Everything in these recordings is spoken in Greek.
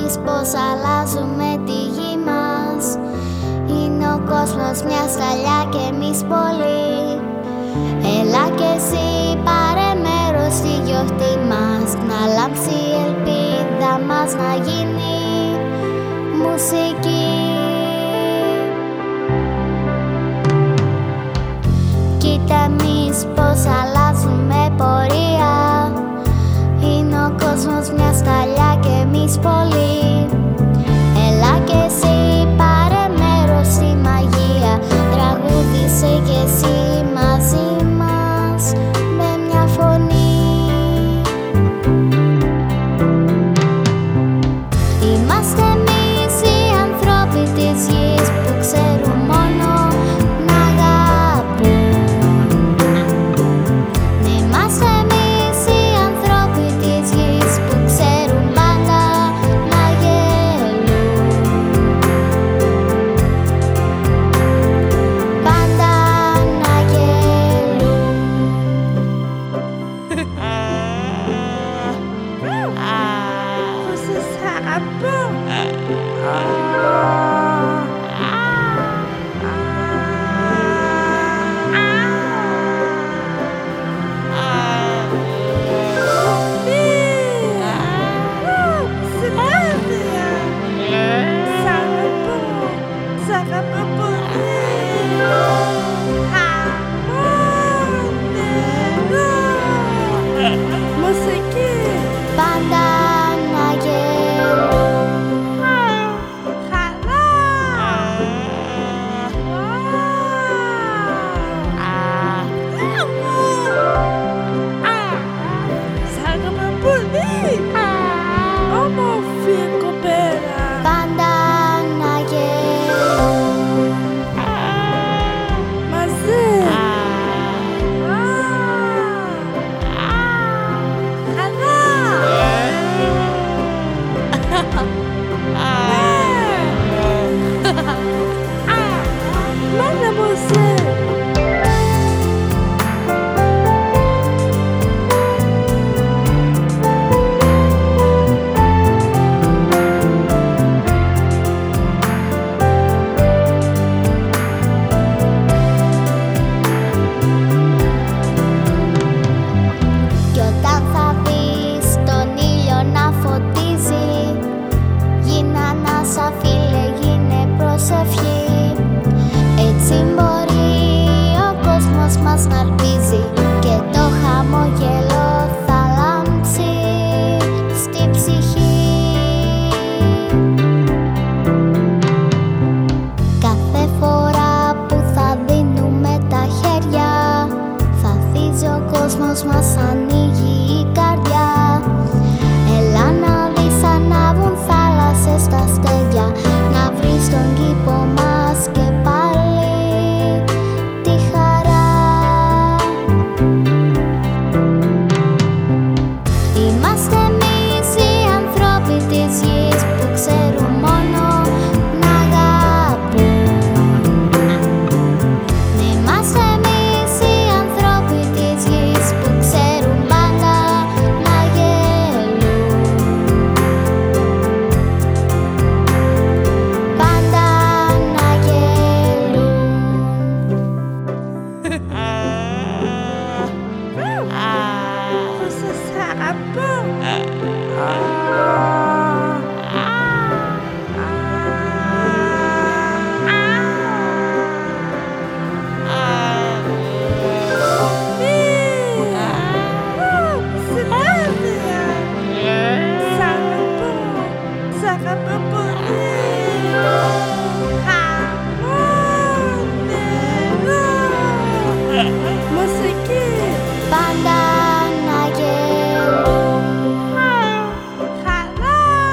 εμείς πως αλλάζουμε τη γη μας. Είναι ο κόσμος μια σταλιά και εμείς πολλοί. Έλα κι εσύ πάρε μέρος στη γιορτή μας, να λάμψει η ελπίδα μας, να γίνει μουσική. Κοίτα εμείς πως αλλάζουμε πορεία. Είναι ο κόσμος μια σταλιά και εμείς πολλοί. Έλα κι εσύ πάρε μέρος στη μαγεία. Τραγούδισε κι εσύ μαζί μας με μια φωνή. Είμαστε εμείς οι ανθρώποι της γης που ξέρουν μόνο να αγαπούν. Είμαστε εμείς οι ανθρώποι της γης που ξέρουν πάντα να γελούν. Πάντα να γελούν. Πώς σας αγαπώ. Σ' αγαπώ πολύ. Μουσική. Πάντα να γελούν. Χαρά. Σ' αγαπώ πολύ. Όμορφη κοπέλα. Πάντα να γελούν. Μαζί. Μάνα μου σε. Κι όταν θα δεις τον ήλιο να φωτίζει, γίνα να σα φίλε, γίνε προσευχή. Έτσι μπορεί ο κόσμος μας να ελπίζει και το χαμόγελο θα λάμψει στη ψυχή. Κάθε φορά που θα δίνουμε τα χέρια, θα ανθίζει ο κόσμος μας, ανοίγει η καρδιά. Έλα να δεις ανάβουν θάλασσες στα αστέρια, να βρεις τον κήπο μας και πάλι τη χαρά. Είμαστε εμείς οι ανθρώποι της γης που ξέρουν μόνο να αγαπούν. Είμαστε εμείς οι ανθρώποι της γης που ξέρουν πάντα να γελούν. Πάντα να γελούν. Πώς σας αγαπώ. Σ' αγαπώ πολύ. Μουσική. Πάντα να γελούν. Χαρά.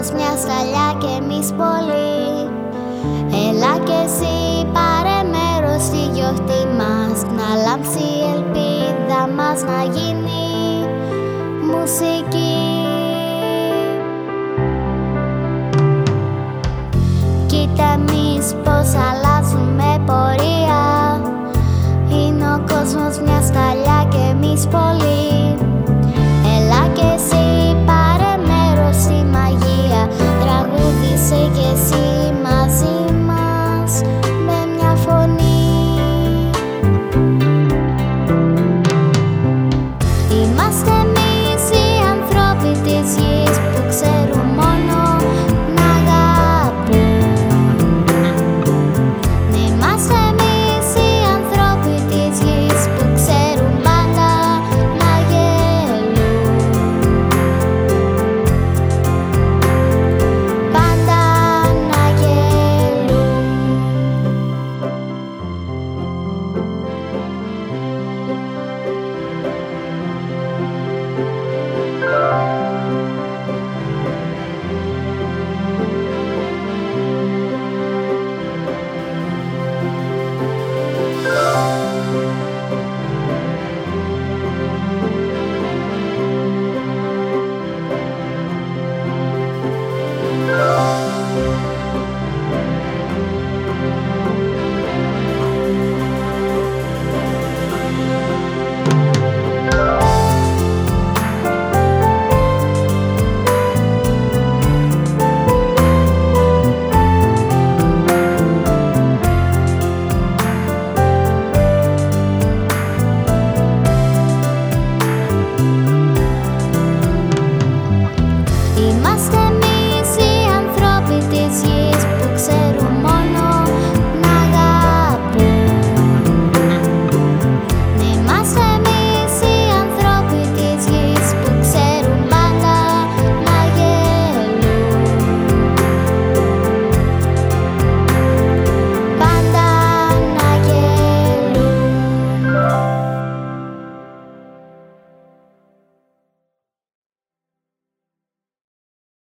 κόσμος μια σταλιά και εμείς πολλοί. Έλα κι εσύ πάρε μέρος στη γιορτή μας, να λάμψει η ελπίδα μας, να γίνει μουσική.